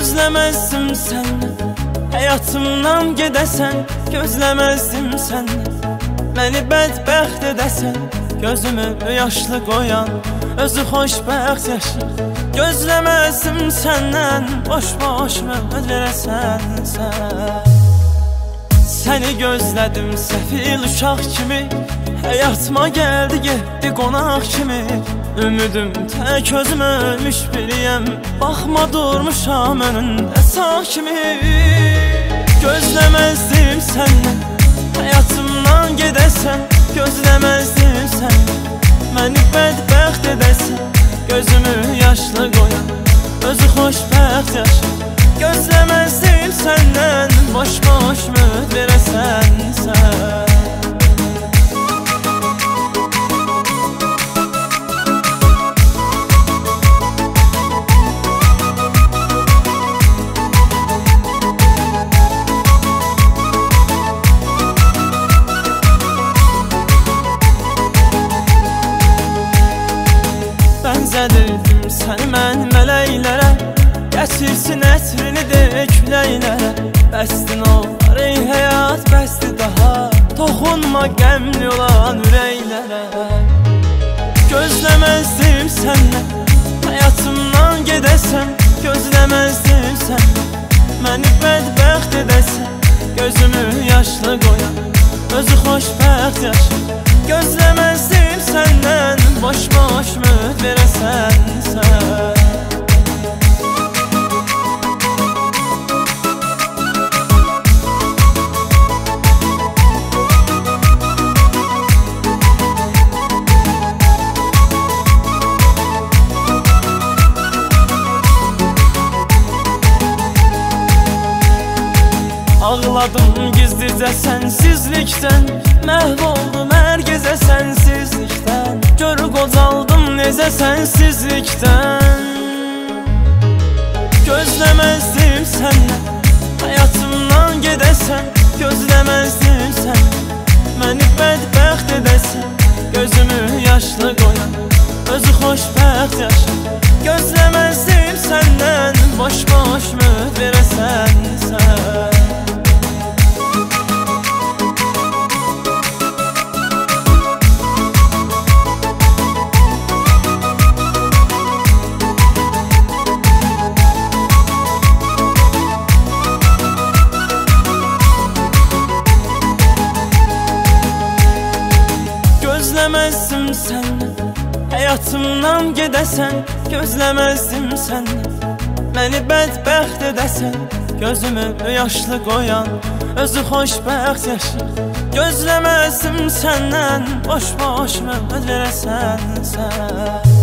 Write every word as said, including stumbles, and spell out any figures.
Gözləməzdim səndən, həyatımdan gedəsən. Gözləməzdim səndən, məni bədbəxt edəsən. Gözümü yaşlı qoyan, özü xoşbəxt yaşır. Gözləməzdim səndən, boş-boş mövd verəsən sən. Səni gözlədim səfil uşaq kimi, həyatıma gəldi getdi qonaq kimi. Ümidim tək özüm ölmüş biriyəm, baxma durmuşam önündə sağ kimi. Gözləməzdim səndən, həyatımdan gedəsən. Gözləməzdim səndən, məni bədbəxt edəsən. Gözümü yaşlı qoyan, özü xoşbəxt yaşır. Gözləməzdim səndən, boş-boş mövd verəsən sən. Bənzədirdim səni mən mələklərə, gətirsin ətrini de küləklərə. Bəstin olar ey həyat, bəsdi daha, toxunma qəmli olan ürəklərə. Gözləməzdim səndən, həyatımdan gedəsən. Gözləməzdim səndən, məni bədbəxt edəsən. Gözümü yaşlı qoyan, özü xoşbəxt yaşır. Gözləməzdim səndən, boş-boş mövd verəsən sən. Ağladım gizlicə sənsizlikdən, məhv oldum hər gecə sənsizlikdən. Gör qocaldım necə sənsizlikdən. Gözləməzdim səndən, həyatımdan gedəsən. Gözləməzdim səndən, məni bədbəxt edəsən. Gözümü yaşlı qoyan, özü xoşbəxt yaşır. Gözləməzdim səndən, boş-boş mövd verəsən sən. Gözləməzdim səndən, həyatımdan gedəsən. Gözləməzdim səndən, məni bədbəxt edəsən. Gözümü yaşlı qoyan, özü xoşbəxt yaşır. Gözləməzdim səndən, boş-boş mövd verəsən sən.